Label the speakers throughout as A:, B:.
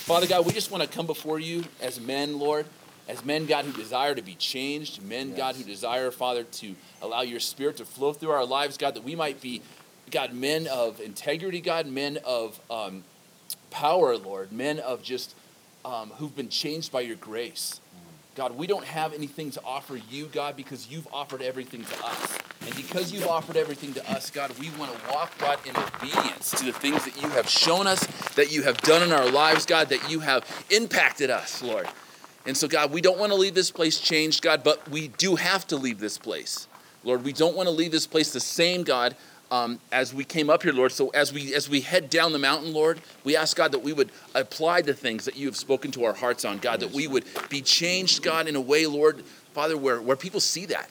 A: Father God, we just want to come before you as men, Lord, as men, God, who desire to be changed, men, God, who desire, Father, to allow your Spirit to flow through our lives, God, that we might be, God, men of integrity, God, men of power, Lord, men of just who've been changed by your grace. God, we don't have anything to offer you, God, because you've offered everything to us. And because you've offered everything to us, God, we want to walk, God, in obedience to the things that you have shown us, that you have done in our lives, God, that you have impacted us, Lord. And so, God, we don't want to leave this place changed, God, but we do have to leave this place. Lord, we don't want to leave this place the same, God, as we came up here, Lord. So as we head down the mountain, Lord, we ask, God, that we would apply the things that you have spoken to our hearts on, God, that we would be changed, God, in a way, Lord, Father, where people see that.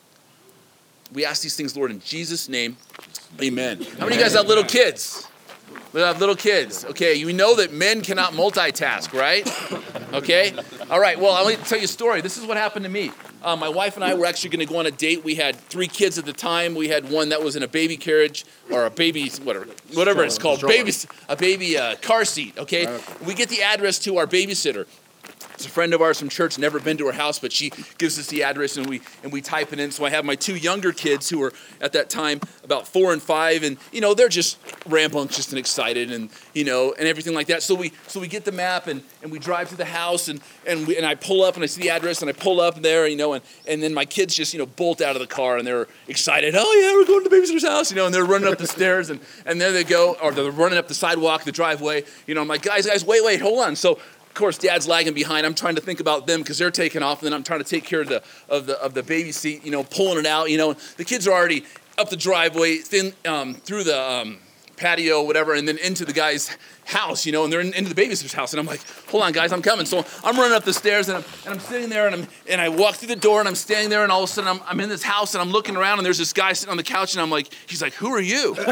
A: We ask these things, Lord, in Jesus' name, amen. How many of you guys have little kids? We have little kids. Okay, you know that men cannot multitask, right? Okay? All right, well, let me tell you a story. This is what happened to me. My wife and I were actually going to go on a date. We had 3 kids at the time. We had one that was in a baby carriage or a baby, whatever it's called, a baby car seat, okay? We get the address to our babysitter. It's a friend of ours from church, never been to her house, but she gives us the address and we type it in. So I have my 2 younger kids who were at that time about 4 and 5, and they're just rambunctious and excited and and everything like that. So we get the map and we drive to the house and I pull up and I see the address and I pull up there, and then my kids just bolt out of the car and they're excited. Oh yeah, we're going to the babysitter's house, and they're running up the stairs and there they go, or they're running up the sidewalk, the driveway. I'm like, guys, wait, hold on. So of course, Dad's lagging behind. I'm trying to think about them because they're taking off, and then I'm trying to take care of the baby seat, pulling it out. The kids are already up the driveway, through the patio, whatever, and then into the guy's house, and they're into the babysitter's house. And I'm like, hold on, guys, I'm coming. So I'm running up the stairs, and I'm sitting there, and I walk through the door, and I'm standing there, and all of a sudden I'm in this house, and I'm looking around, and there's this guy sitting on the couch, and I'm like, he's like, who are you? And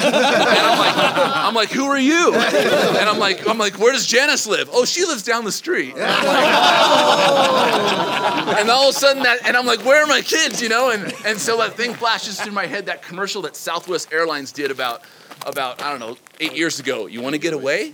A: I'm like, who are you? And I'm like, where does Janice live? Oh, she lives down the street. And all of a sudden and I'm like, where are my kids? And so that thing flashes through my head, that commercial that Southwest Airlines did about I don't know, 8 years ago. You want to get away?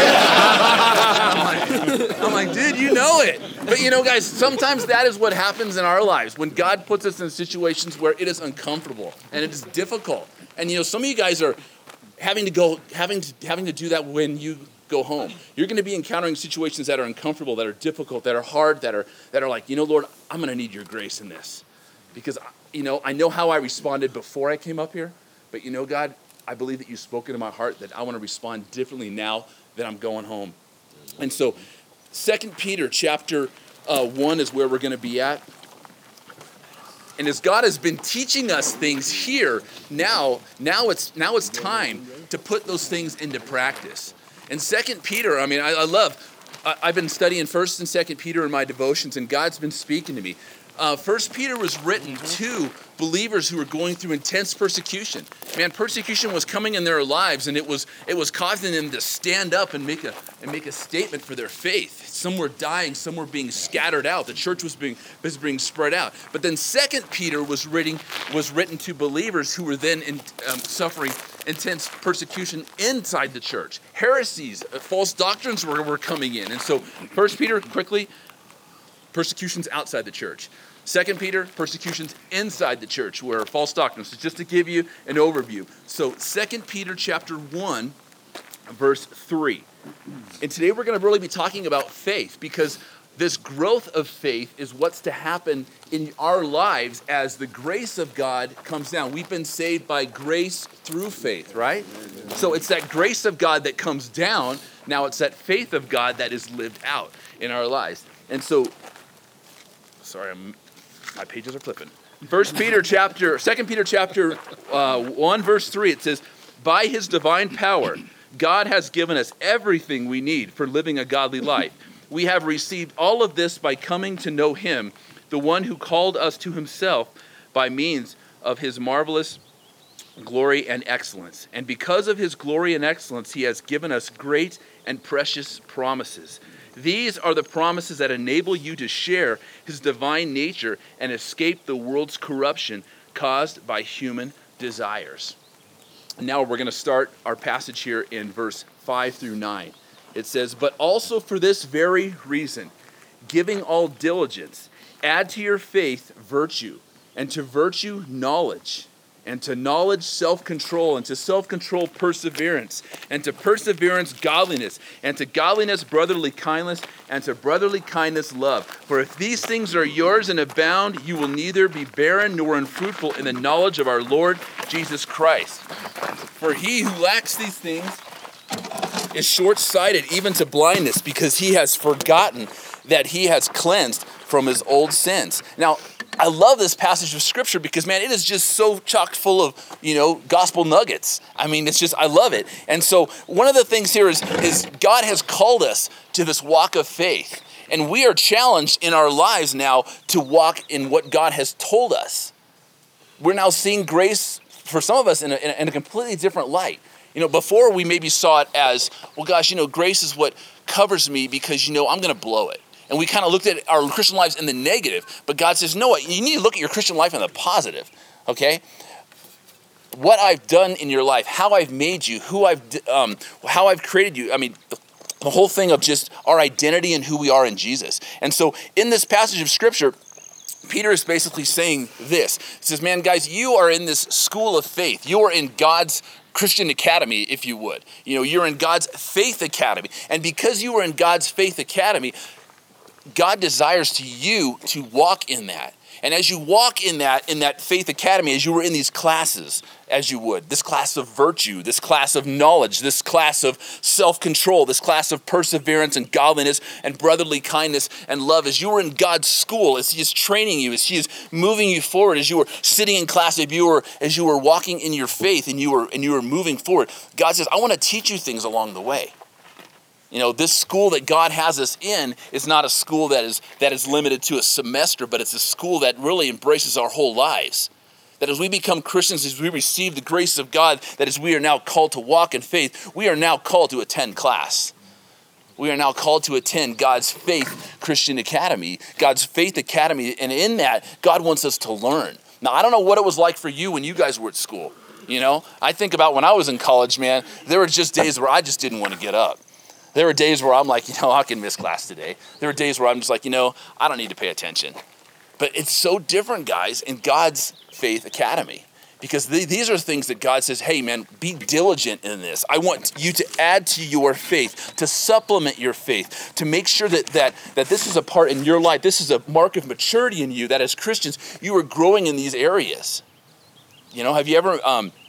A: I'm like, dude, you know it. But guys, sometimes that is what happens in our lives when God puts us in situations where it is uncomfortable and it is difficult. And some of you guys are having to do that when you go home. You're going to be encountering situations that are uncomfortable, that are difficult, that are hard, that are like, Lord, I'm going to need your grace in this. Because I know how I responded before I came up here, but God, I believe that you've spoken to my heart that I want to respond differently now that I'm going home. And so 2 Peter chapter 1 is where we're going to be at. And as God has been teaching us things here, now it's time to put those things into practice. And 2 Peter, I've been studying 1st and 2nd Peter in my devotions, and God's been speaking to me. 1 Peter was written to believers who were going through intense persecution. Man, persecution was coming in their lives, and it was causing them to stand up and make a statement for their faith. Some were dying, some were being scattered out. The church was being spread out. But then 2 Peter was written to believers who were then suffering intense persecution inside the church. Heresies, false doctrines were coming in. And so 1 Peter, quickly, persecutions outside the church. 2 Peter, persecutions inside the church, where false doctrines. So just to give you an overview. So 2 Peter chapter 1, verse 3. And today we're going to really be talking about faith, because this growth of faith is what's to happen in our lives as the grace of God comes down. We've been saved by grace through faith, right? So it's that grace of God that comes down. Now it's that faith of God that is lived out in our lives. And so, my pages are flipping. 2 Peter chapter 1, verse 3, it says, by his divine power, God has given us everything we need for living a godly life. We have received all of this by coming to know him, the one who called us to himself by means of his marvelous glory and excellence. And because of his glory and excellence, he has given us great and precious promises. These are the promises that enable you to share his divine nature and escape the world's corruption caused by human desires. Now we're going to start our passage here in verse 5 through 9. It says, but also for this very reason, giving all diligence, add to your faith virtue, and to virtue knowledge, and to knowledge self-control, and to self-control perseverance, and to perseverance godliness, and to godliness brotherly kindness, and to brotherly kindness love. For if these things are yours and abound, you will neither be barren nor unfruitful in the knowledge of our Lord Jesus Christ. For he who lacks these things is short-sighted even to blindness, because he has forgotten that he has cleansed from his old sins. Now, I love this passage of scripture because, man, it is just so chock full of, gospel nuggets. I mean, it's just, I love it. And so one of the things here is God has called us to this walk of faith. And we are challenged in our lives now to walk in what God has told us. We're now seeing grace, for some of us, in a completely different light. Before we maybe saw it as, well, gosh, grace is what covers me because, I'm going to blow it. And we kind of looked at our Christian lives in the negative. But God says, no, you need to look at your Christian life in the positive, okay? What I've done in your life, how I've made you, how I've created you. I mean, the whole thing of just our identity and who we are in Jesus. And so in this passage of Scripture, Peter is basically saying this. He says, man, guys, you are in this school of faith. You are in God's Christian academy, if you would. You're in God's faith academy. And because you are in God's faith academy, God desires you to walk in that. And as you walk in that faith academy, as you were in these classes, as you would, this class of virtue, this class of knowledge, this class of self-control, this class of perseverance and godliness and brotherly kindness and love, as you were in God's school, as he is training you, as he is moving you forward, as you were sitting in class, as you were walking in your faith and you were moving forward, God says, I want to teach you things along the way. This school that God has us in is not a school that is limited to a semester, but it's a school that really embraces our whole lives. That as we become Christians, as we receive the grace of God, that as we are now called to walk in faith, we are now called to attend class. We are now called to attend God's Faith Christian Academy, God's Faith Academy, and in that, God wants us to learn. Now, I don't know what it was like for you when you guys were at school. I think about when I was in college, man, there were just days where I just didn't want to get up. There were days where I'm like, I can miss class today. There were days where I'm just like, I don't need to pay attention. But it's so different, guys, in God's Faith Academy. Because these are things that God says, hey, man, be diligent in this. I want you to add to your faith, to supplement your faith, to make sure that this is a part in your life. This is a mark of maturity in you, that as Christians, you are growing in these areas. Have you ever,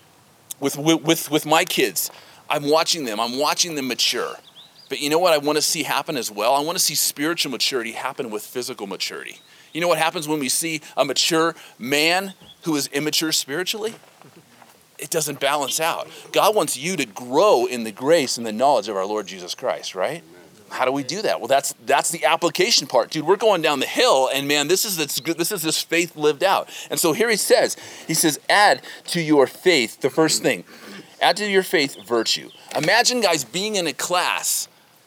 A: with my kids, I'm watching them mature. But you know what I want to see happen as well? I want to see spiritual maturity happen with physical maturity. You know what happens when we see a mature man who is immature spiritually? It doesn't balance out. God wants you to grow in the grace and the knowledge of our Lord Jesus Christ, right? How do we do that? Well, that's the application part. Dude, we're going down the hill, and man, this is this faith lived out. And so here he says, add to your faith, the first thing, add to your faith virtue. Imagine, guys, being in a class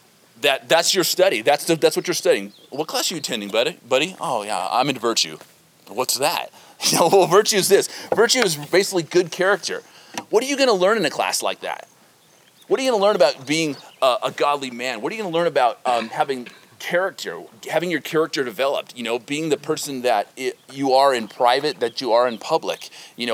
A: that's your study. That's what you're studying. What class are you attending, buddy? Oh, yeah, I'm in virtue. What's that? Well, virtue is this. Virtue is basically good character. What are you going to learn in a class like that? What are you going to learn about being a godly man? What are you going to learn about having character, having your character developed? Being the person that you are in private, that you are in public.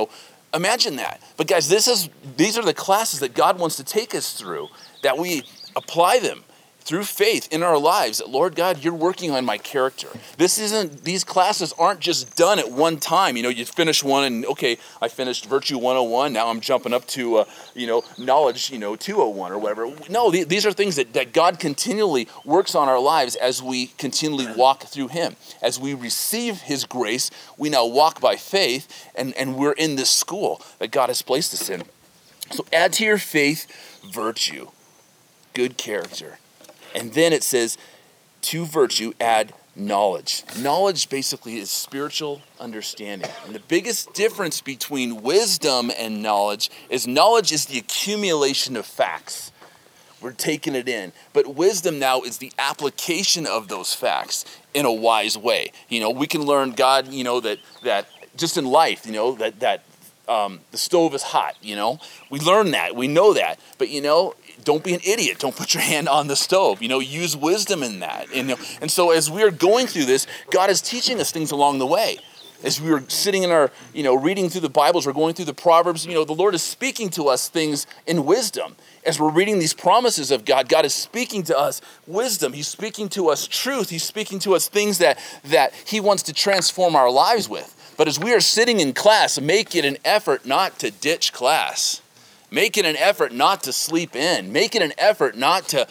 A: Imagine that. But guys, these are the classes that God wants to take us through, that we apply them through faith in our lives, that Lord God, you're working on my character. These classes aren't just done at one time. You finish one and, okay, I finished Virtue 101, now I'm jumping up to, Knowledge, 201 or whatever. No, these are things that God continually works on our lives as we continually walk through him. As we receive his grace, we now walk by faith, and we're in this school that God has placed us in. So add to your faith virtue, good character. And then it says, to virtue, add knowledge. Knowledge basically is spiritual understanding. And the biggest difference between wisdom and knowledge is the accumulation of facts. We're taking it in. But wisdom now is the application of those facts in a wise way. We can learn God, that just in life, that the stove is hot, we learn that, we know that. But don't be an idiot. Don't put your hand on the stove. Use wisdom in that. And so as we are going through this, God is teaching us things along the way. As we were sitting in our, reading through the Bibles, we're going through the Proverbs, the Lord is speaking to us things in wisdom. As we're reading these promises of God, God is speaking to us wisdom. He's speaking to us truth. He's speaking to us things that he wants to transform our lives with. But as we are sitting in class, make it an effort not to ditch class. Make it an effort not to sleep in. Make it an effort not to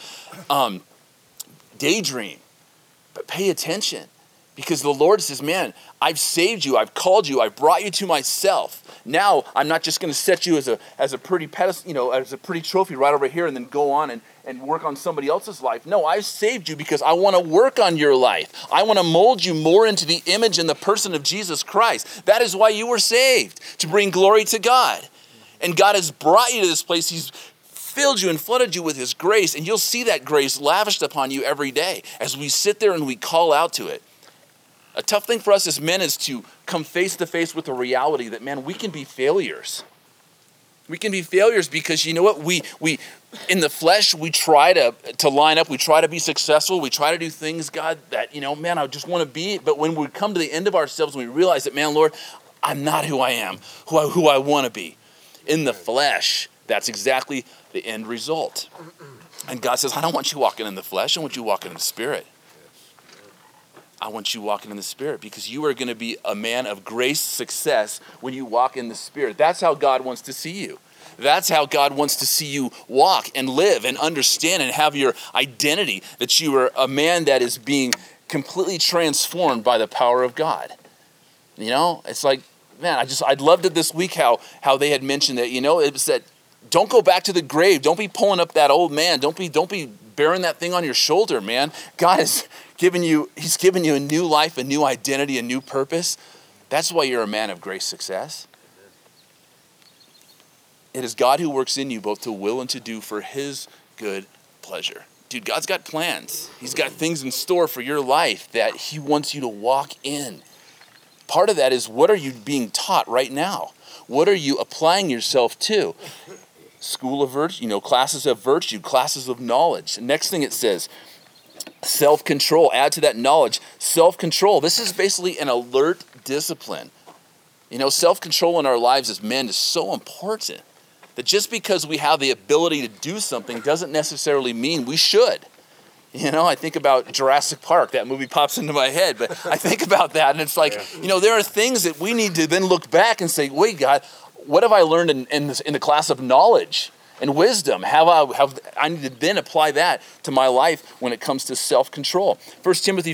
A: daydream, but pay attention. Because the Lord says, man, I've saved you, I've called you, I've brought you to myself. Now I'm not just going to set you as a pretty pedestal, as a pretty trophy right over here and then go on and work on somebody else's life. No, I've saved you because I want to work on your life. I want to mold you more into the image and the person of Jesus Christ. That is why you were saved, to bring glory to God. And God has brought you to this place. He's filled you and flooded you with his grace, and you'll see that grace lavished upon you every day as we sit there and we call out to it. A tough thing for us as men is to come face to face with the reality that, man, we can be failures. We can be failures because you know what? We in the flesh, we try to line up. We try to be successful. We try to do things, God, that, man, I just want to be. But when we come to the end of ourselves and we realize that, man, Lord, I'm not who I am, who I want to be. In the flesh, that's exactly the end result. And God says, I don't want you walking in the flesh. I want you walking in the Spirit. I want you walking in the Spirit because you are going to be a man of grace, success when you walk in the Spirit. That's how God wants to see you. That's how God wants to see you walk and live and understand and have your identity, that you are a man that is being completely transformed by the power of God. It's like, man, I loved it this week how they had mentioned that, it was that don't go back to the grave. Don't be pulling up that old man. Don't be bearing that thing on your shoulder, man. God has he's given you a new life, a new identity, a new purpose. That's why you're a man of great success. It is God who works in you both to will and to do for his good pleasure. Dude, God's got plans. He's got things in store for your life that he wants you to walk in. Part of that is, what are you being taught right now? What are you applying yourself to? School of virtue, classes of virtue, classes of knowledge. The next thing it says, self-control. Add to that knowledge, self-control. This is basically an alert discipline. Self-control in our lives as men is so important that just because we have the ability to do something doesn't necessarily mean we should. I think about Jurassic Park. That movie pops into my head, but I think about that, and it's like, there are things that we need to then look back and say, wait, God, what have I learned in the class of knowledge and wisdom? I need to then apply that to my life when it comes to self-control. 1 Timothy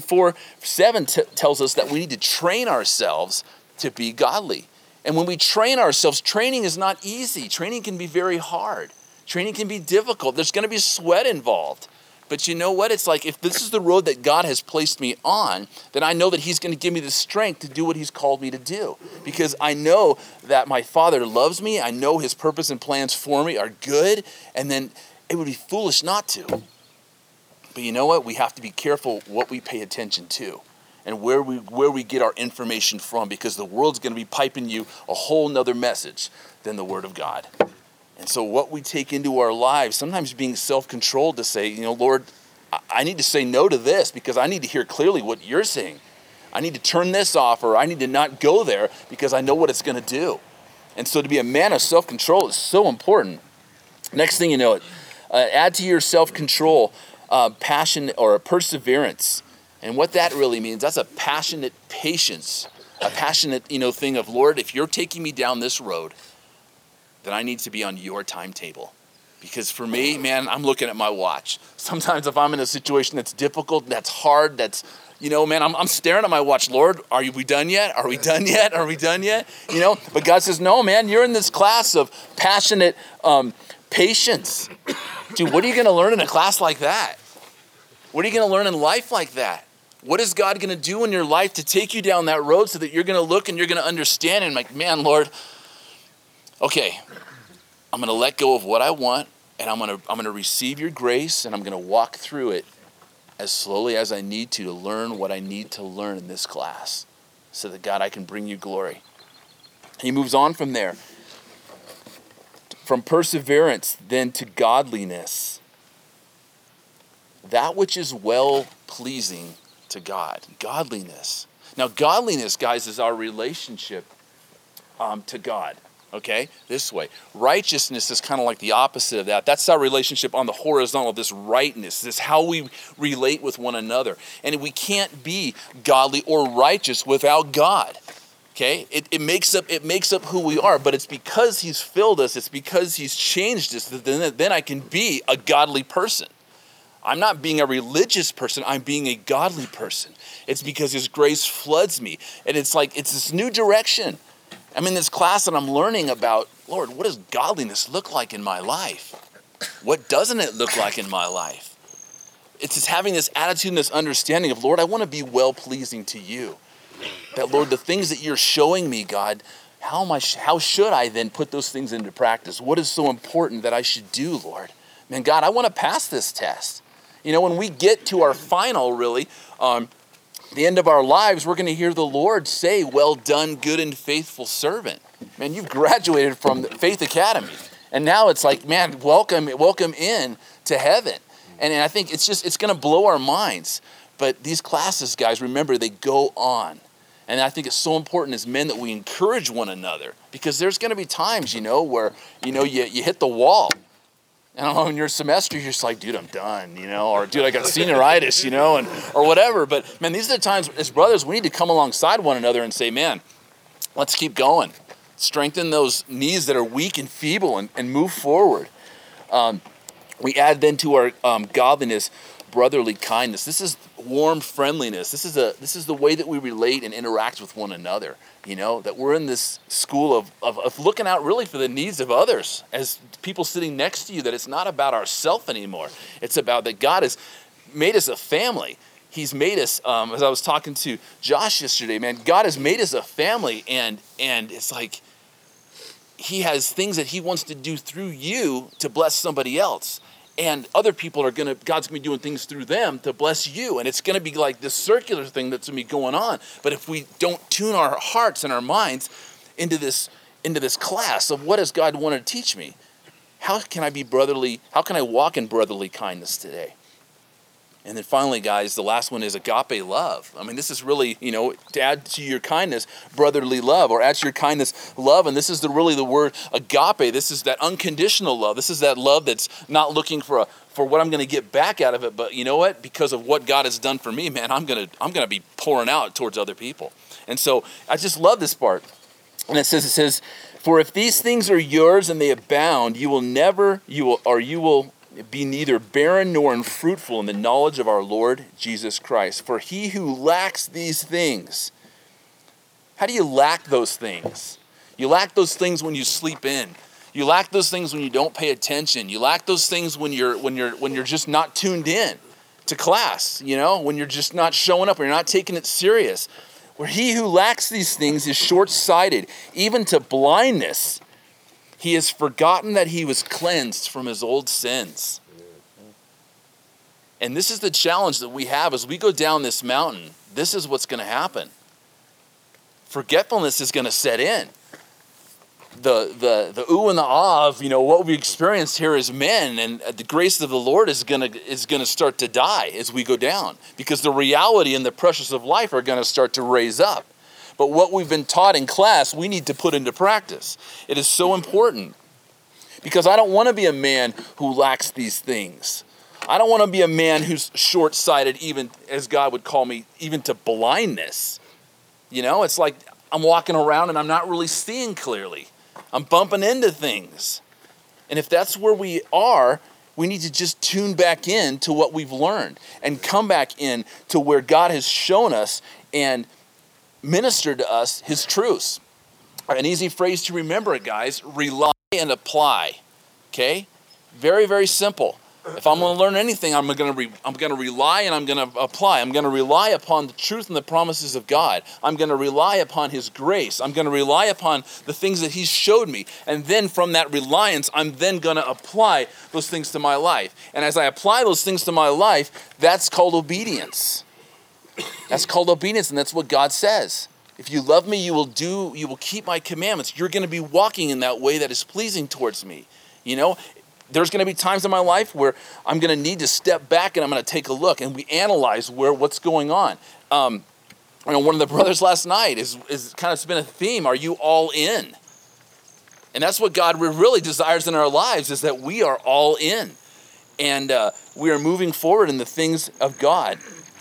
A: 4:7 tells us that we need to train ourselves to be godly. And when we train ourselves, training is not easy. Training can be very hard. Training can be difficult. There's going to be sweat involved. But you know what? It's like, if this is the road that God has placed me on, then I know that he's going to give me the strength to do what he's called me to do. Because I know that my Father loves me. I know his purpose and plans for me are good. And then it would be foolish not to. But you know what? We have to be careful what we pay attention to and where we get our information from, because the world's going to be piping you a whole nother message than the Word of God. And so what we take into our lives, sometimes being self-controlled to say, Lord, I need to say no to this because I need to hear clearly what you're saying. I need to turn this off, or I need to not go there because I know what it's going to do. And so to be a man of self-control is so important. Next thing you know, add to your self-control passion or perseverance. And what that really means, that's a passionate patience, a passionate, thing of, Lord, if you're taking me down this road, then I need to be on your timetable. Because for me, man, I'm looking at my watch. Sometimes if I'm in a situation that's difficult, that's hard, that's, man, I'm staring at my watch. Lord, are we done yet? Are we done yet? Are we done yet? But God says, no, man, you're in this class of passionate patience. Dude, what are you going to learn in a class like that? What are you going to learn in life like that? What is God going to do in your life to take you down that road so that you're going to look and you're going to understand and like, man, Lord, okay, I'm going to let go of what I want, and I'm going to receive your grace, and I'm going to walk through it as slowly as I need to learn what I need to learn in this class so that, God, I can bring you glory. He moves on from there. From perseverance, then to godliness. That which is well-pleasing to God. Godliness. Now, godliness, guys, is our relationship to God. Okay? This way. Righteousness is kind of like the opposite of that. That's our relationship on the horizontal, this rightness. This is how we relate with one another. And we can't be godly or righteous without God. Okay? It makes up who we are, but it's because he's filled us, it's because he's changed us, that then I can be a godly person. I'm not being a religious person, I'm being a godly person. It's because his grace floods me. And it's like, it's this new direction. I'm in this class and I'm learning about, Lord, what does godliness look like in my life? What doesn't it look like in my life? It's just having this attitude and this understanding of, Lord, I want to be well-pleasing to you. That, Lord, the things that you're showing me, God, how should I then put those things into practice? What is so important that I should do, Lord? Man, God, I want to pass this test. You know, when we get to our final, really, the end of our lives, we're going to hear the Lord say, well done, good and faithful servant. Man, you've graduated from the Faith Academy. And now it's like, man, welcome in to heaven. And I think it's going to blow our minds. But these classes, guys, remember, they go on. And I think it's so important as men that we encourage one another. Because there's going to be times, where, you hit the wall. I don't know, in your semester, you're just like, dude, I'm done, or dude, I got senioritis, or whatever. But man, these are the times as brothers, we need to come alongside one another and say, man, let's keep going. Strengthen those knees that are weak and feeble and move forward. We add then to our godliness, brotherly kindness. This is warm friendliness. This is the way that we relate and interact with one another. That we're in this school of looking out really for the needs of others as people sitting next to you, that it's not about ourself anymore. It's about that God has made us a family. He's made us, as I was talking to Josh yesterday, man, God has made us a family, and it's like he has things that he wants to do through you to bless somebody else. And other people God's going to be doing things through them to bless you. And it's going to be like this circular thing that's going to be going on. But if we don't tune our hearts and our minds into this class of what does God want to teach me, how can I walk in brotherly kindness today? And then finally, guys, the last one is agape love. I mean, this is really, to add to your kindness, brotherly love, or add to your kindness, love. And this is really the word agape. This is that unconditional love. This is that love that's not looking for what I'm going to get back out of it. But you know what? Because of what God has done for me, man, I'm going to be pouring out towards other people. And so I just love this part. And it says, for if these things are yours and they abound, you will be neither barren nor unfruitful in the knowledge of our Lord Jesus Christ. For he who lacks these things, how do you lack those things? You lack those things when you sleep in. You lack those things when you don't pay attention. You lack those things when you're just not tuned in to class, when you're just not showing up or you're not taking it serious. Where he who lacks these things is short-sighted, even to blindness. He has forgotten that he was cleansed from his old sins. And this is the challenge that we have as we go down this mountain. This is what's going to happen. Forgetfulness is going to set in. The ooh and the ah of what we experienced here as men, and the grace of the Lord is going to start to die as we go down, because the reality and the pressures of life are going to start to raise up. But what we've been taught in class, we need to put into practice. It is so important, because I don't want to be a man who lacks these things. I don't want to be a man who's short-sighted, even as God would call me, even to blindness. It's like I'm walking around and I'm not really seeing clearly. I'm bumping into things. And if that's where we are, we need to just tune back in to what we've learned and come back in to where God has shown us and ministered to us his truths. An easy phrase to remember, guys: rely and apply. Okay? Very, very simple. If I'm going to learn anything, I'm going to rely and I'm going to apply. I'm going to rely upon the truth and the promises of God. I'm going to rely upon his grace. I'm going to rely upon the things that he's showed me. And then from that reliance, I'm then going to apply those things to my life. And as I apply those things to my life, that's called obedience. That's called obedience, and that's what God says. If you love me, you will keep my commandments. You're going to be walking in that way that is pleasing towards me. You know, there's going to be times in my life where I'm going to need to step back and I'm going to take a look and we analyze what's going on. One of the brothers last night is kind of been a theme. Are you all in? And that's what God really desires in our lives, is that we are all in. And we are moving forward in the things of God.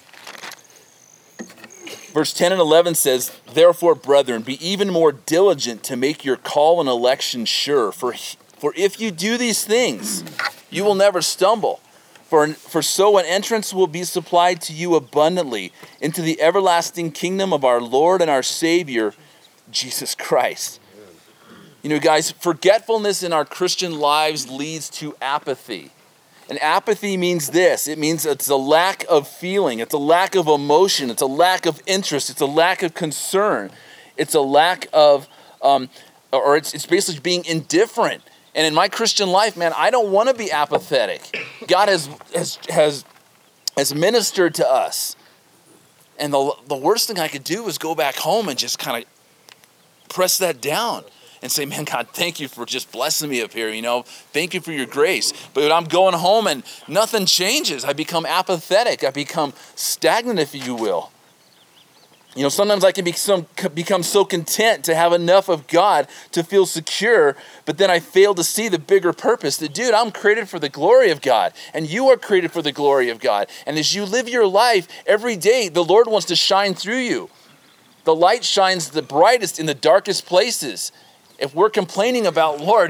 A: Verse 10 and 11 says, "Therefore, brethren, be even more diligent to make your call and election sure. For if you do these things, you will never stumble. For so an entrance will be supplied to you abundantly into the everlasting kingdom of our Lord and our Savior, Jesus Christ." You know, guys, forgetfulness in our Christian lives leads to apathy. And apathy means this. It means it's a lack of feeling. It's a lack of emotion. It's a lack of interest. It's a lack of concern. It's a lack of, it's basically being indifferent. And in my Christian life, man, I don't want to be apathetic. God has ministered to us. And the worst thing I could do is go back home and just kind of press that down. And say, man, God, thank you for just blessing me up here, you know. Thank you for your grace. But I'm going home and nothing changes. I become apathetic. I become stagnant, if you will. You know, sometimes I can become so content to have enough of God to feel secure, but then I fail to see the bigger purpose. That, dude, I'm created for the glory of God, and you are created for the glory of God. And as you live your life, every day, the Lord wants to shine through you. The light shines the brightest in the darkest places. If we're complaining about, Lord,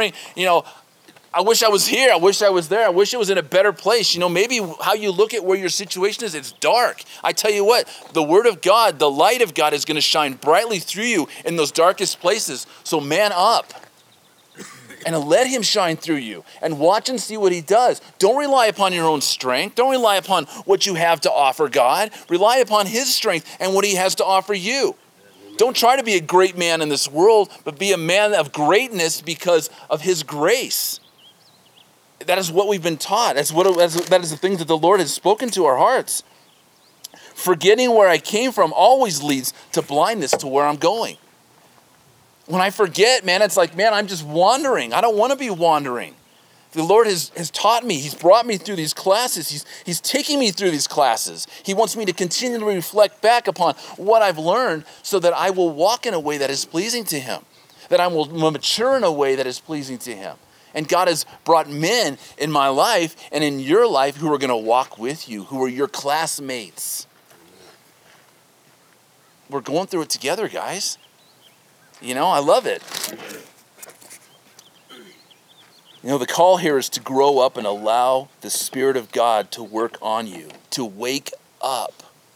A: I wish I was here. I wish I was there. I wish it was in a better place. You know, maybe how you look at where your situation is, it's dark. I tell you what, the Word of God, the light of God is going to shine brightly through you in those darkest places. So man up and let Him shine through you and watch and see what He does. Don't rely upon your own strength. Don't rely upon what you have to offer God. Rely upon His strength and what He has to offer you. Don't try to be a great man in this world, but be a man of greatness because of His grace. That is what we've been taught. That is the things that the Lord has spoken to our hearts. Forgetting where I came from always leads to blindness to where I'm going. When I forget, man, it's like, man, I'm just wandering. I don't want to be wandering. The Lord has taught me. He's brought me through these classes. He's taking me through these classes. He wants me to continually reflect back upon what I've learned so that I will walk in a way that is pleasing to Him, that I will mature in a way that is pleasing to Him. And God has brought men in my life and in your life who are going to walk with you, who are your classmates. We're going through it together, guys. You know, I love it. You know, the call here is to grow up and allow the Spirit of God to work on you, to wake up.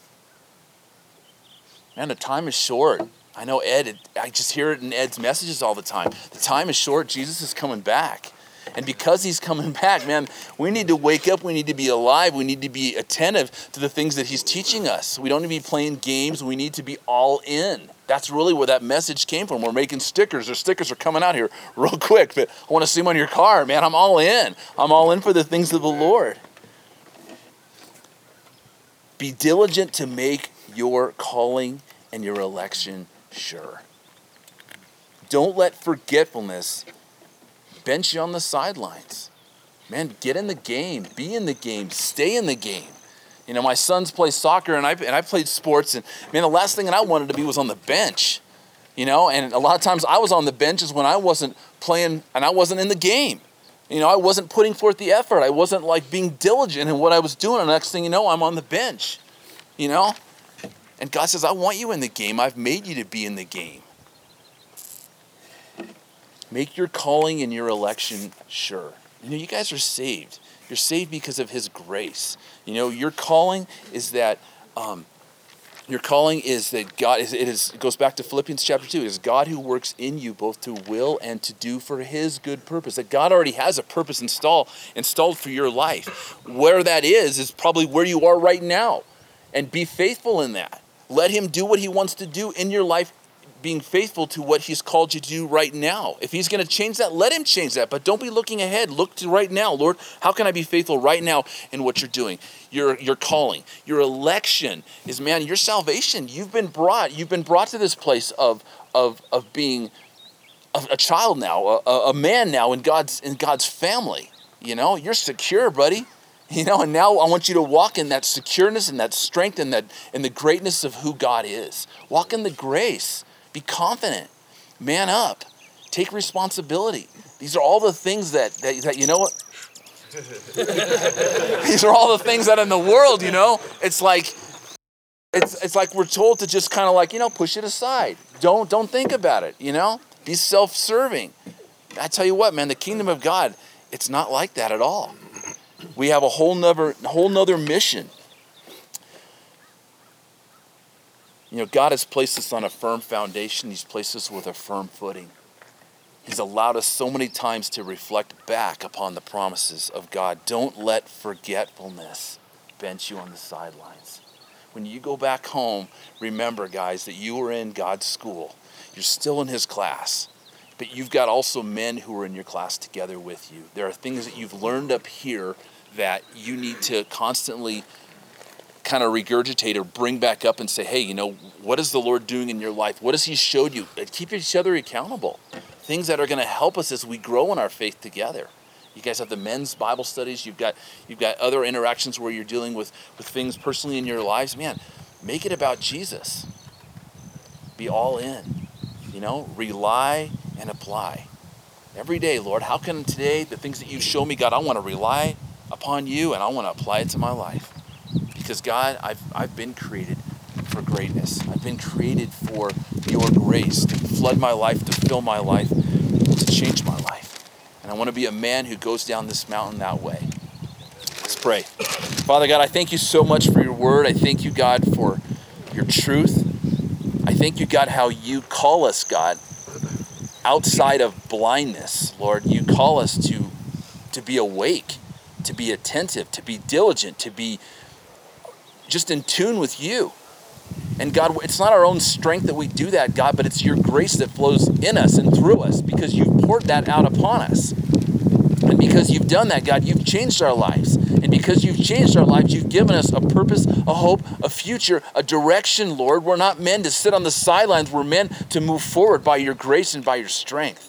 A: Man, the time is short. I know Ed, I just hear it in Ed's messages all the time. The time is short. Jesus is coming back. And because He's coming back, man, we need to wake up. We need to be alive. We need to be attentive to the things that He's teaching us. We don't need to be playing games. We need to be all in. That's really where that message came from. We're making stickers. Their stickers are coming out here real quick, but I want to see them on your car. Man, I'm all in. I'm all in for the things of the Lord. Be diligent to make your calling and your election sure. Don't let forgetfulness bench you on the sidelines. Man, get in the game. Be in the game. Stay in the game. You know, my sons play soccer, and I played sports, and man, the last thing that I wanted to be was on the bench. You know, and a lot of times I was on the benches when I wasn't playing and I wasn't in the game. You know, I wasn't putting forth the effort. I wasn't like being diligent in what I was doing. And the next thing you know, I'm on the bench. You know, and God says, I want you in the game. I've made you to be in the game. Make your calling and your election sure. You know, you guys are saved. You're saved because of His grace. You know, your calling is that God it goes back to Philippians chapter 2. It is God who works in you both to will and to do for His good purpose. That God already has a purpose installed for your life. Where that is probably where you are right now. And be faithful in that. Let Him do what He wants to do in your life being faithful to what he's called you to do right now. If he's going to change that, let him change that. But don't be looking ahead. Look to right now. Lord, how can I be faithful right now in what you're doing? Your calling, your election is, man, your salvation. You've been brought to this place of being a child now, a man now in God's family. You know, you're secure, buddy. You know, and now I want you to walk in that secureness and that strength and the greatness of who God is. Walk in the grace. Be confident. Man up. Take responsibility. These are all the things that you know what? These are all the things that in the world, you know, it's like we're told to just kind of like, you know, push it aside. Don't think about it, you know? Be self-serving. I tell you what, man, the kingdom of God, it's not like that at all. We have a whole nother mission. You know, God has placed us on a firm foundation. He's placed us with a firm footing. He's allowed us so many times to reflect back upon the promises of God. Don't let forgetfulness bench you on the sidelines. When you go back home, remember, guys, that you were in God's school. You're still in his class. But you've got also men who are in your class together with you. There are things that you've learned up here that you need to constantly kind of regurgitate or bring back up and say, hey, you know, what is the Lord doing in your life? What has he showed you? Keep each other accountable. Things that are going to help us as we grow in our faith together. You guys have the men's Bible studies. You've got other interactions where you're dealing with things personally in your lives. Man, make it about Jesus. Be all in. You know, rely and apply. Every day, Lord, how can today the things that you show me, God, I want to rely upon you and I want to apply it to my life. Because God, I've been created for greatness. I've been created for your grace, to flood my life, to fill my life, to change my life. And I want to be a man who goes down this mountain that way. Let's pray. Father God, I thank you so much for your word. I thank you, God, for your truth. I thank you, God, how you call us, God, outside of blindness, Lord. You call us to be awake, to be attentive, to be diligent, to be just in tune with you. And God, it's not our own strength that we do that, God, but it's your grace that flows in us and through us because you've poured that out upon us. And because you've done that, God, you've changed our lives. And because you've changed our lives, you've given us a purpose, a hope, a future, a direction, Lord. We're not men to sit on the sidelines. We're men to move forward by your grace and by your strength.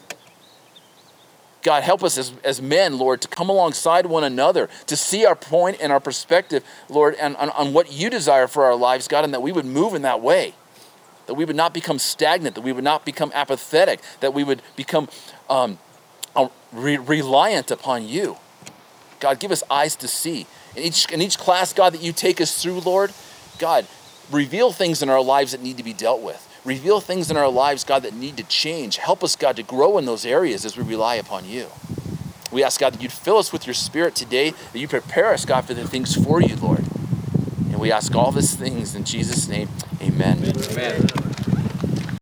A: God, help us as men, Lord, to come alongside one another, to see our point and our perspective, Lord, and on what you desire for our lives, God, and that we would move in that way, that we would not become stagnant, that we would not become apathetic, that we would become reliant upon you. God, give us eyes to see. In each class, God, that you take us through, Lord, God, reveal things in our lives that need to be dealt with. Reveal things in our lives, God, that need to change. Help us, God, to grow in those areas as we rely upon you. We ask, God, that you'd fill us with your spirit today, that you prepare us, God, for the things for you, Lord. And we ask all these things in Jesus' name, amen.
B: Amen.